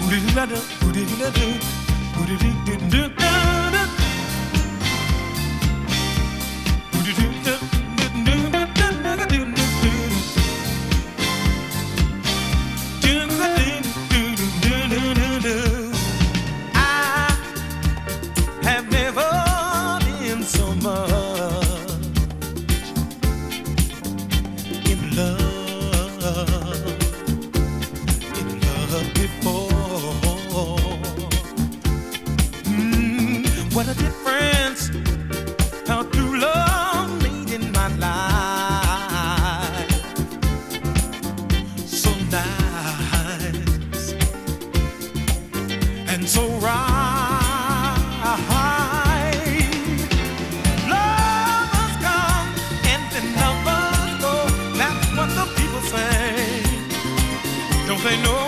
have never been so much in love before. What a difference how true love made in my life. So nice and so right. Love must come and then love must go. That's what the people say. Don't they know?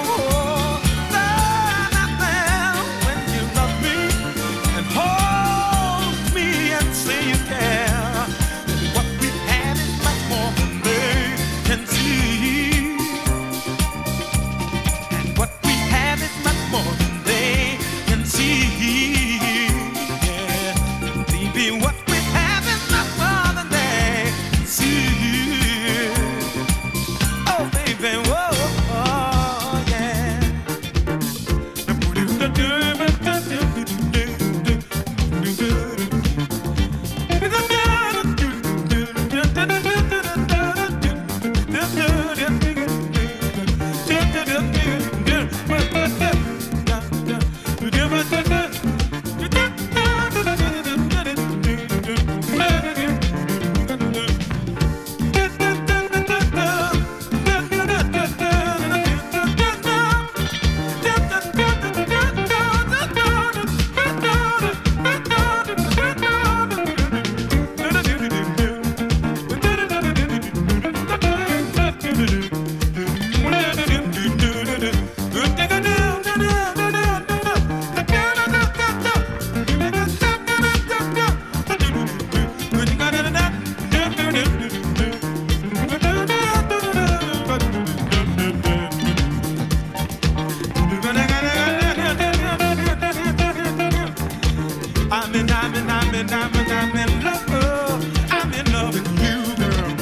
I'm in love with you, girl.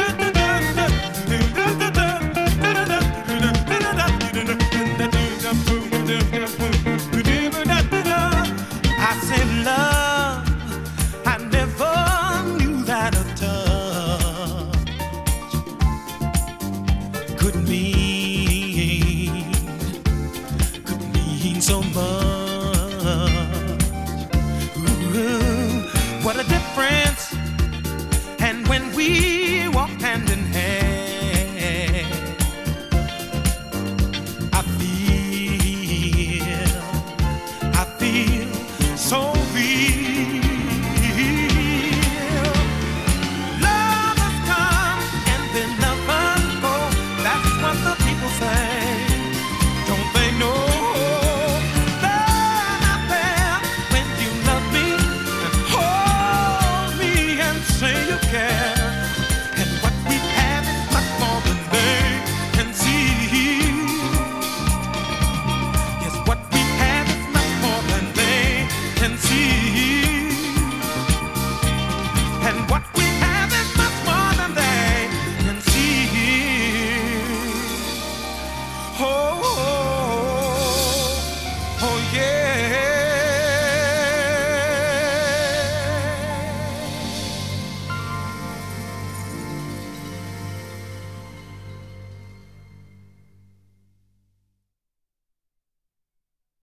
I said love, I never knew that a touch could mean so much.